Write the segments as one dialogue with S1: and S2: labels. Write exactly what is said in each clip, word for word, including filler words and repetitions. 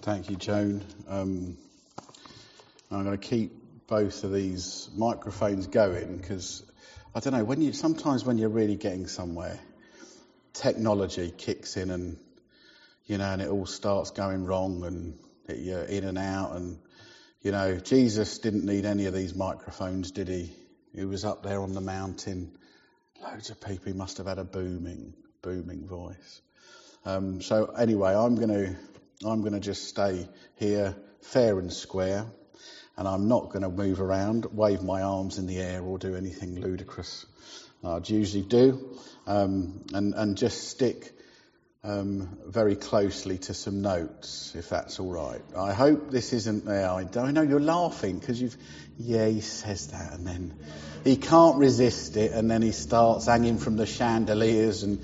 S1: Thank you, Joan. Um, I'm going to keep both of these microphones going because, I don't know, when you sometimes when you're really getting somewhere, technology kicks in and, you know, and it all starts going wrong and it, you're in and out. And, you know, Jesus didn't need any of these microphones, did he? He was up there on the mountain. Loads of people. He must have had a booming, booming voice. Um, so anyway, I'm going to I'm going to just stay here, fair and square, and I'm not going to move around, wave my arms in the air, or do anything ludicrous I'd usually do, um, and and just stick um, very closely to some notes, if that's all right. I hope this isn't there. I don't know you're laughing because you've yeah he says that, and then he can't resist it, and then he starts hanging from the chandeliers, and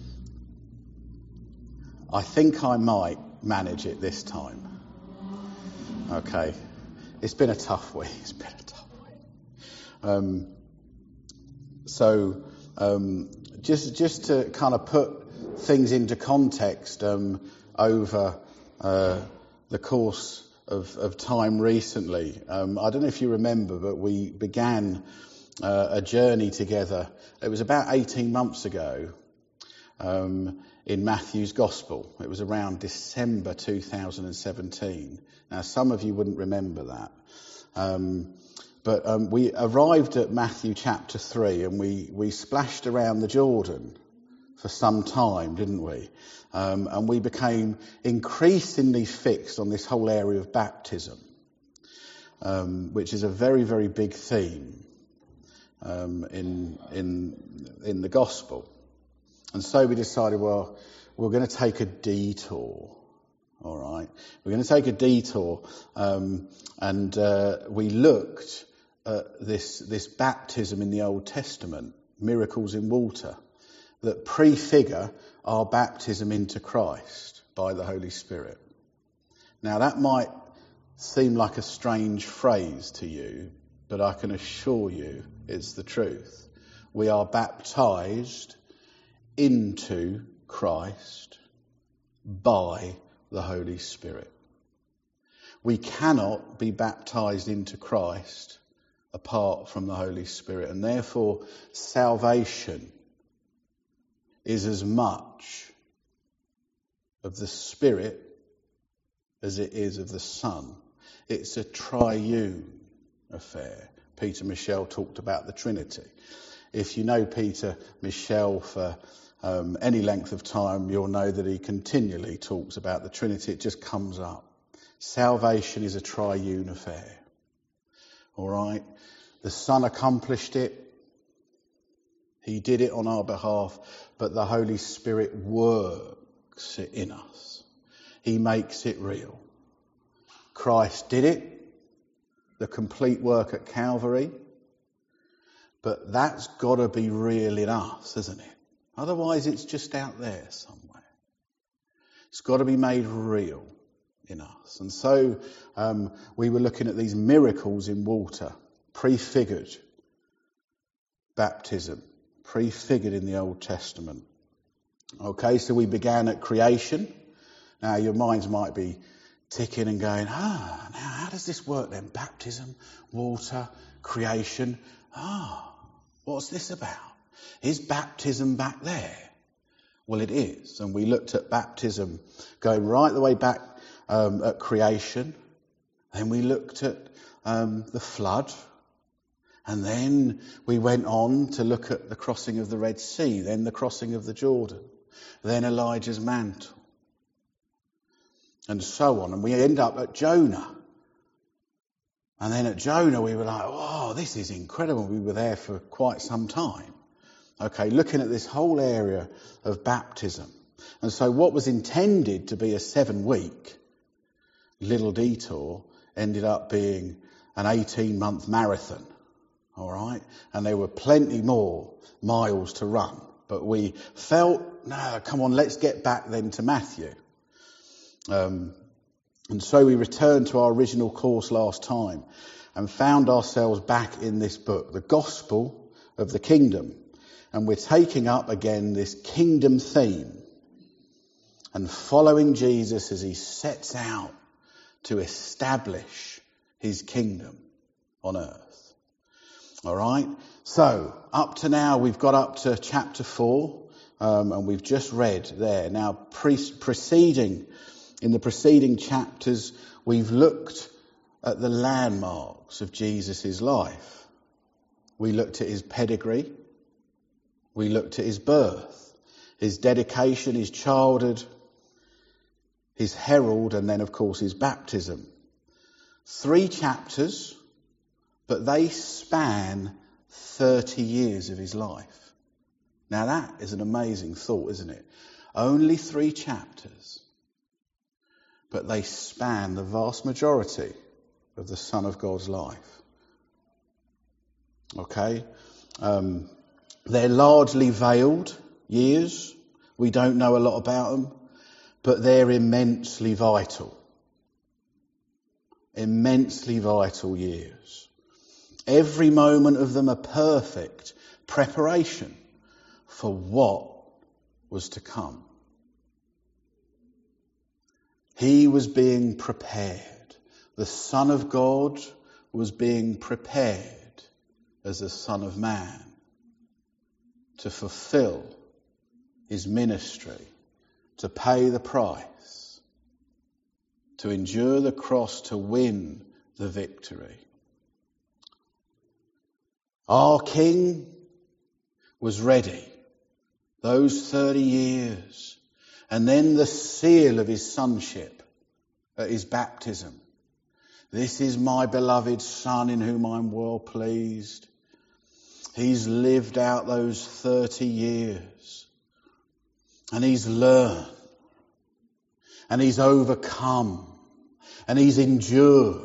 S1: I think I might manage it this time. Okay. It's been a tough week. It's been a tough week. Um, so, um, just just to kind of put things into context um, over uh, the course of, of time recently, um, I don't know if you remember, but we began uh, a journey together. It was about eighteen months ago. Um, in Matthew's Gospel. It was around December two thousand seventeen. Now, some of you wouldn't remember that. Um, but um, we arrived at Matthew chapter three and we, we splashed around the Jordan for some time, didn't we? Um, and we became increasingly fixed on this whole area of baptism, um, which is a very, very big theme um, in, in, in the Gospel. And so we decided, well, we're going to take a detour, all right? We're going to take a detour, um, and uh, we looked at this this baptism in the Old Testament, miracles in water, that prefigure our baptism into Christ by the Holy Spirit. Now, that might seem like a strange phrase to you, but I can assure you it's the truth. We are baptized into Christ by the Holy Spirit. We cannot be baptized into Christ apart from the Holy Spirit, and therefore salvation is as much of the Spirit as it is of the Son. It's a triune affair. Peter Michel talked about the Trinity. If you know Peter Michel for um, any length of time, you'll know that he continually talks about the Trinity. It just comes up. Salvation is a triune affair. All right? The Son accomplished it. He did it on our behalf, but the Holy Spirit works it in us. He makes it real. Christ did it, the complete work at Calvary. But that's got to be real in us, isn't it? Otherwise, it's just out there somewhere. It's got to be made real in us. And so um, we were looking at these miracles in water, prefigured baptism, prefigured in the Old Testament. Okay, so we began at creation. Now, your minds might be ticking and going, ah, now how does this work then? Baptism, water, creation. Ah, what's this about? Is baptism back there? Well, it is. And we looked at baptism going right the way back um, at creation. Then we looked at um, the flood. And then we went on to look at the crossing of the Red Sea, then the crossing of the Jordan, then Elijah's mantle, and so on. And we end up at Jonah. And then at Jonah, we were like, oh, this is incredible. We were there for quite some time. Okay, looking at this whole area of baptism. And so what was intended to be a seven-week little detour ended up being an eighteen-month marathon. All right? And there were plenty more miles to run. But we felt, no, come on, let's get back then to Matthew. Um, and so we returned to our original course last time and found ourselves back in this book, the Gospel of the Kingdom. And we're taking up again this kingdom theme. and following Jesus as he sets out to establish his kingdom on earth. All right? So, up to now, we've got up to chapter four, um, and we've just read there. Now, pre- preceding, in the preceding chapters, we've looked at the landmarks of Jesus' life. We looked at his pedigree. We looked at his birth, his dedication, his childhood, his herald, and then, of course, his baptism. Three chapters, but they span thirty years of his life. Now that is an amazing thought, isn't it? Only three chapters, but they span the vast majority of the Son of God's life. Okay? Um, they're largely veiled years. We don't know a lot about them, but they're immensely vital. Immensely vital years. Every moment of them a perfect preparation for what was to come. He was being prepared. The Son of God was being prepared as the Son of Man to fulfill his ministry, to pay the price, to endure the cross, to win the victory. Our King was ready those thirty years, and then the seal of his sonship at his baptism. This is my beloved Son in whom I'm well pleased. He's lived out those thirty years, and he's learned, and he's overcome, and he's endured.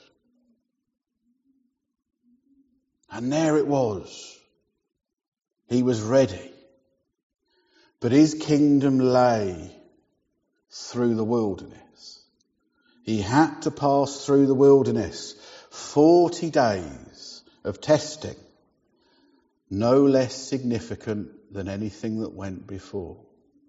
S1: And there it was. He was ready. But his kingdom lay through the wilderness. He had to pass through the wilderness. Forty days of testing. No less significant than anything that went before.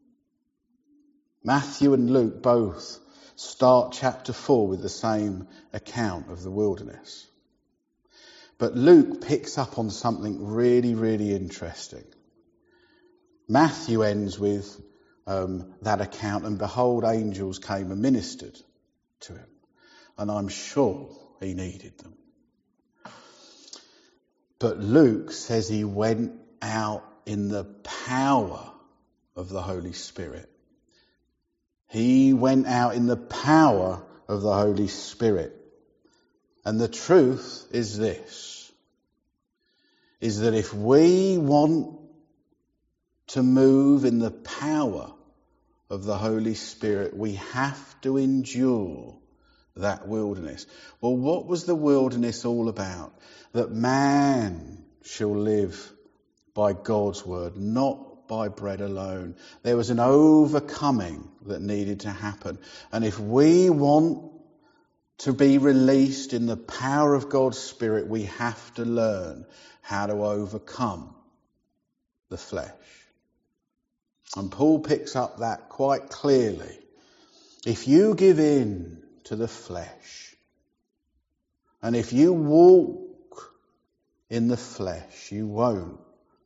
S1: Matthew and Luke both start chapter four with the same account of the wilderness. But Luke picks up on something really, really interesting. Matthew ends with um, that account, and behold, angels came and ministered to him. And I'm sure he needed them. But Luke says he went out in the power of the Holy Spirit. He went out in the power of the Holy Spirit. And the truth is this, is that if we want to move in the power of the Holy Spirit, we have to endure that wilderness. Well, what was the wilderness all about? That man shall live by God's word, not by bread alone. There was an overcoming that needed to happen. And if we want to be released in the power of God's Spirit, we have to learn how to overcome the flesh. And Paul picks up that quite clearly. If you give in to the flesh, and if you walk in the flesh, you won't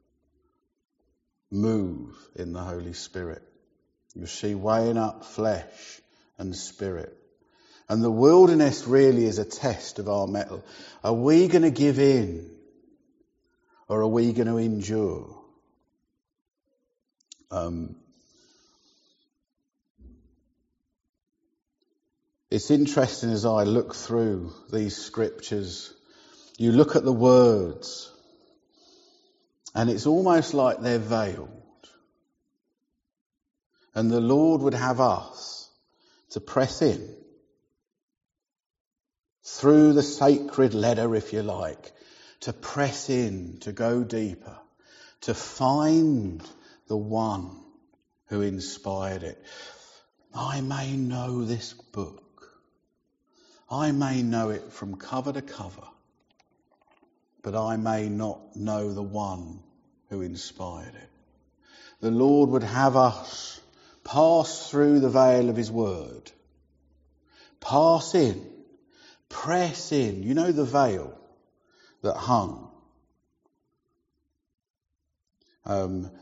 S1: move in the Holy Spirit. You see, weighing up flesh and spirit. And the wilderness really is a test of our mettle. Are we going to give in, or are we going to endure? Um, it's interesting as I look through these scriptures, you look at the words, and it's almost like they're veiled. And the Lord would have us to press in through the sacred letter, if you like, to press in, to go deeper, to find the one who inspired it. I may know this book. I may know it from cover to cover, but I may not know the one who inspired it. The Lord would have us Pass through the veil of his word. Pass in. Press in. You know the veil that hung. Um,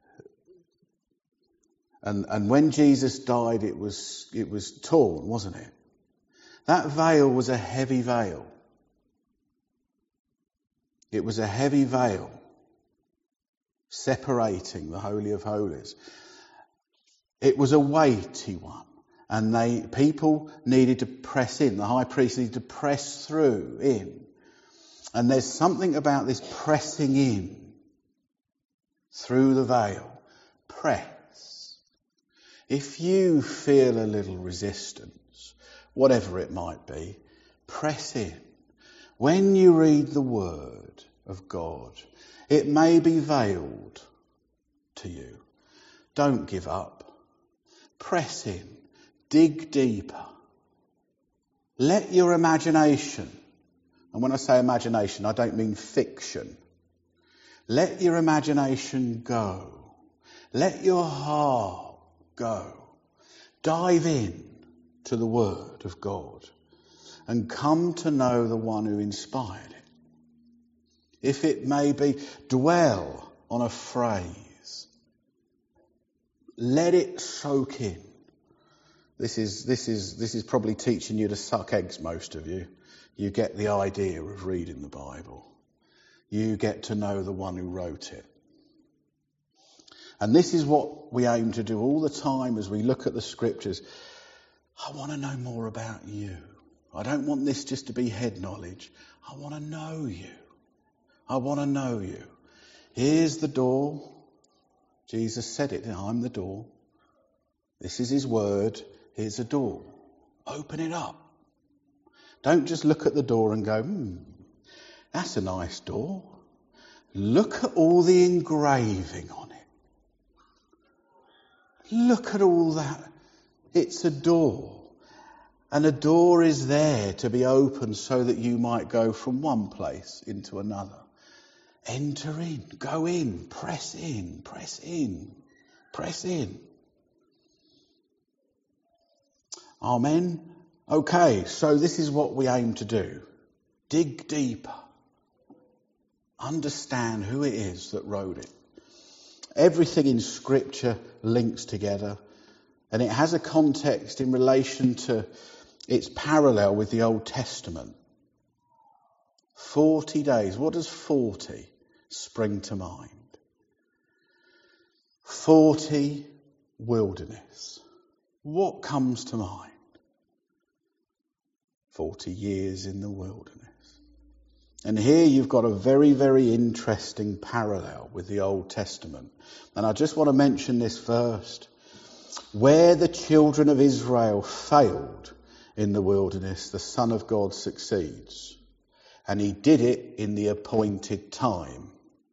S1: and and when Jesus died, it was it was torn, wasn't it? That veil was a heavy veil. It was a heavy veil separating the Holy of Holies. It was a weighty one. And they people needed to press in. The high priest needed to press through in. And there's something about this pressing in through the veil. Press. If you feel a little resistance, whatever it might be, press in. When you read the Word of God, it may be veiled to you. Don't give up. Press in. Dig deeper. Let your imagination, and when I say imagination, I don't mean fiction. Let your imagination go. Let your heart go. Dive in to the Word of God and come to know the one who inspired it. If it may be, dwell on a phrase. Let it soak in. This is this is this is probably teaching you to suck eggs, most of you. You get the idea of reading the Bible. You get to know the one who wrote it. And this is what we aim to do all the time as we look at the scriptures. I want to know more about you. I don't want this just to be head knowledge. I want to know you. I want to know you. Here's the door. Jesus said it. I'm the door. This is his word. Here's a door. Open it up. Don't just look at the door and go, hmm, that's a nice door. Look at all the engraving on it. Look at all that. It's a door. And a door is there to be opened so that you might go from one place into another. Enter in, go in, press in, press in, press in. Amen. Okay, so this is what we aim to do. Dig deeper. Understand who it is that wrote it. Everything in Scripture links together, and it has a context in relation to its parallel with the Old Testament. Forty days. What does forty spring to mind? Forty wilderness. What comes to mind? Forty years in the wilderness. And here you've got a very, very interesting parallel with the Old Testament. And I just want to mention this first. Where the children of Israel failed in the wilderness, the Son of God succeeds. And he did it in the appointed time.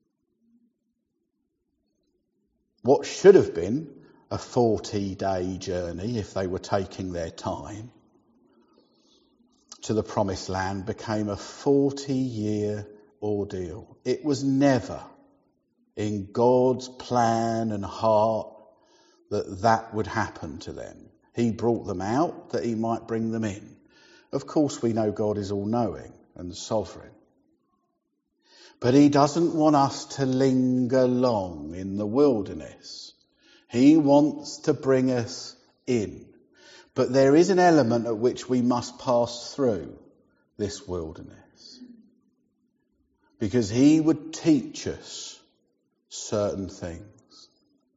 S1: What should have been a forty-day journey, if they were taking their time, to the promised land became a forty-year ordeal. It was never in God's plan and heart that that would happen to them. He brought them out that he might bring them in. Of course, we know God is all-knowing and sovereign. But he doesn't want us to linger long in the wilderness. He wants to bring us in. But there is an element at which we must pass through this wilderness. Because he would teach us certain things.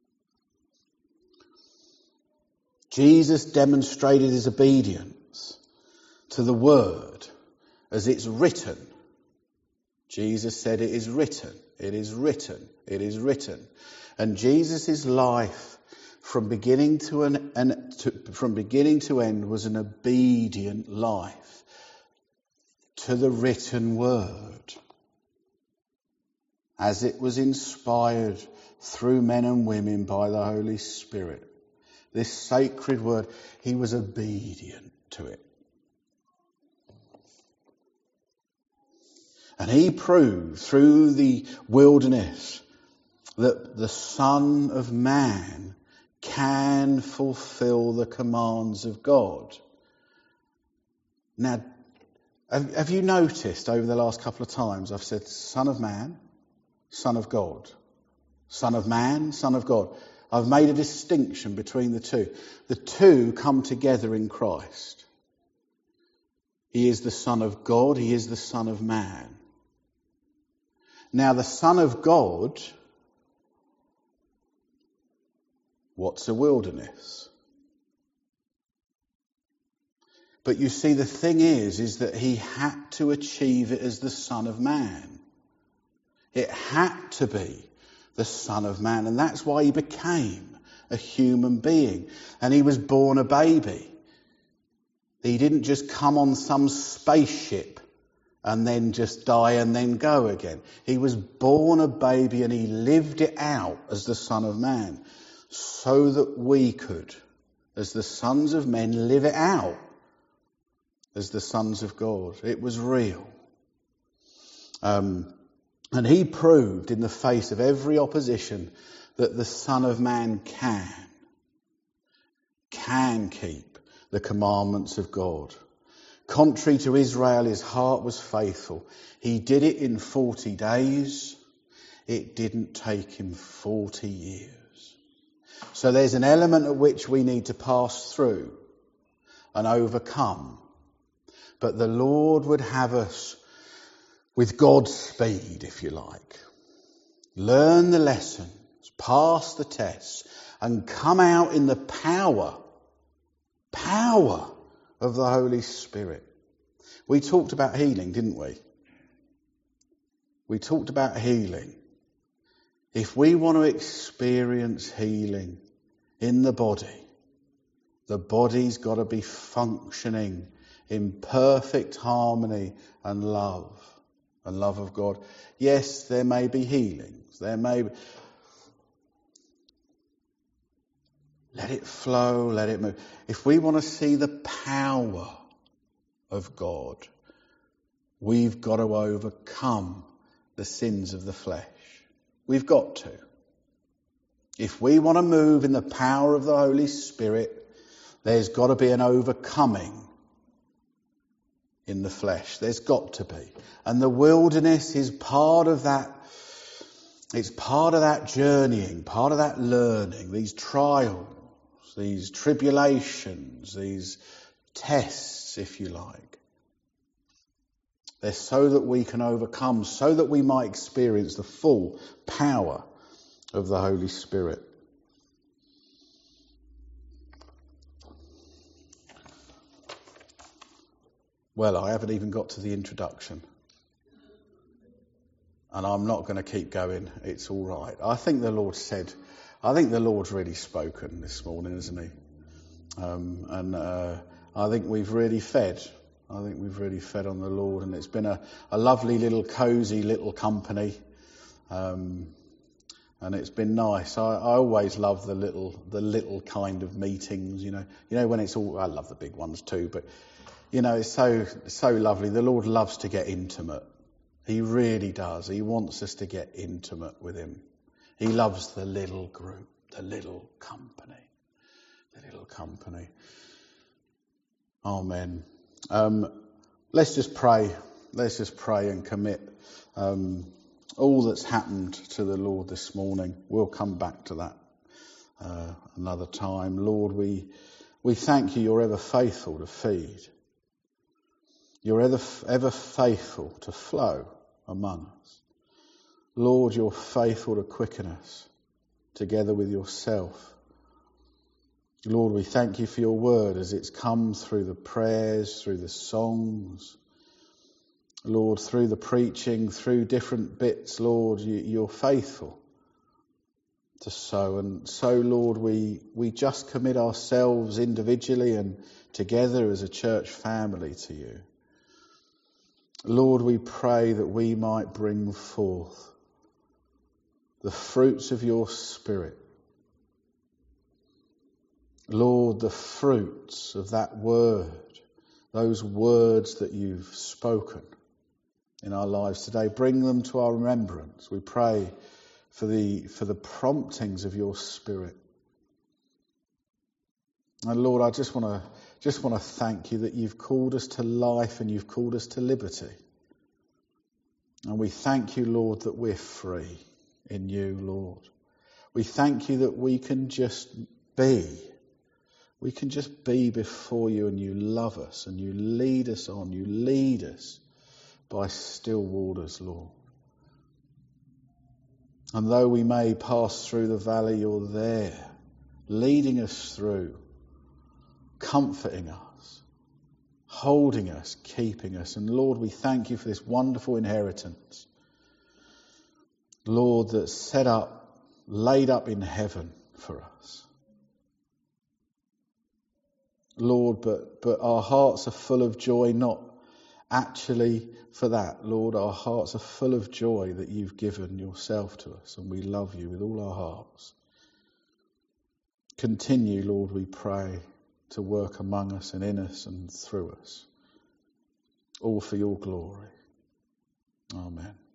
S1: Jesus demonstrated his obedience to the word as it's written. Jesus said, it is written, it is written, it is written. And Jesus' life from beginning to an, an to, from beginning to end was an obedient life to the written word, as it was inspired through men and women by the Holy Spirit. This sacred word, he was obedient to it. And he proved through the wilderness that the Son of Man can fulfill the commands of God. Now, have, have you noticed over the last couple of times I've said Son of Man, Son of God. Son of Man, Son of God. I've made a distinction between the two. The two come together in Christ. He is the Son of God, he is the Son of Man. Now the Son of God, what's a wilderness? But you see, the thing is, is that he had to achieve it as the Son of Man. It had to be the Son of Man, and that's why he became a human being. And he was born a baby. He didn't just come on some spaceship and then just die and then go again. He was born a baby and he lived it out as the Son of Man so that we could, as the sons of men, live it out as the sons of God. It was real. Um, and he proved in the face of every opposition that the Son of Man can, can keep the commandments of God. Contrary to Israel, his heart was faithful. He did it in forty days. It didn't take him forty years. So there's an element at which we need to pass through and overcome. But the Lord would have us with God's speed, if you like. Learn the lessons, pass the tests, and come out in the power, power of the Holy Spirit. We talked about healing, didn't we? We talked about healing. If we want to experience healing in the body, the body's got to be functioning in perfect harmony and love, and love of God. Yes, there may be healings. There may be... Let it flow, let it move. If we want to see the power of God, we've got to overcome the sins of the flesh. We've got to. If we want to move in the power of the Holy Spirit, there's got to be an overcoming in the flesh. There's got to be. And the wilderness is part of that. It's part of that journeying, part of that learning, these trials, these tribulations, these tests, if you like. They're so that we can overcome, so that we might experience the full power of the Holy Spirit. Well, I haven't even got to the introduction. And I'm not going to keep going. It's all right. I think the Lord said, I think the Lord's really spoken this morning, isn't he? Um, and uh, I think we've really fed. I think we've really fed on the Lord. And it's been a, a lovely little cosy little company. Um, and it's been nice. I, I always love the little, the little kind of meetings, you know. You know, when it's all, I love the big ones too, but you know, it's so, so lovely. The Lord loves to get intimate. He really does. He wants us to get intimate with him. He loves the little group, the little company, the little company. Amen. Um, let's just pray. Let's just pray and commit um, all that's happened to the Lord this morning. We'll come back to that uh, another time. Lord, we we thank you. You're ever faithful to feed. You're ever, ever faithful to flow among us. Lord, you're faithful to quicken us together with yourself. Lord, we thank you for your word as it's come through the prayers, through the songs. Lord, through the preaching, through different bits, Lord, you, you're faithful to sow. And so, Lord, we, we just commit ourselves individually and together as a church family to you. Lord, we pray that we might bring forth the fruits of your Spirit. Lord, the fruits of that word, those words that you've spoken in our lives today, bring them to our remembrance. We pray for the, for the promptings of your Spirit. And Lord, I just want to just want to thank you that you've called us to life and you've called us to liberty. And we thank you, Lord, that we're free in you, Lord. We thank you that we can just be. We can just be before you, and you love us and you lead us on. You lead us by still waters, Lord. And though we may pass through the valley, you're there, leading us through, comforting us, holding us, keeping us. And Lord, we thank you for this wonderful inheritance, Lord, that's set up, laid up in heaven for us. Lord, but, but our hearts are full of joy, not actually for that. Lord, our hearts are full of joy that you've given yourself to us, and we love you with all our hearts. Continue, Lord, we pray, to work among us and in us and through us, all for your glory. Amen.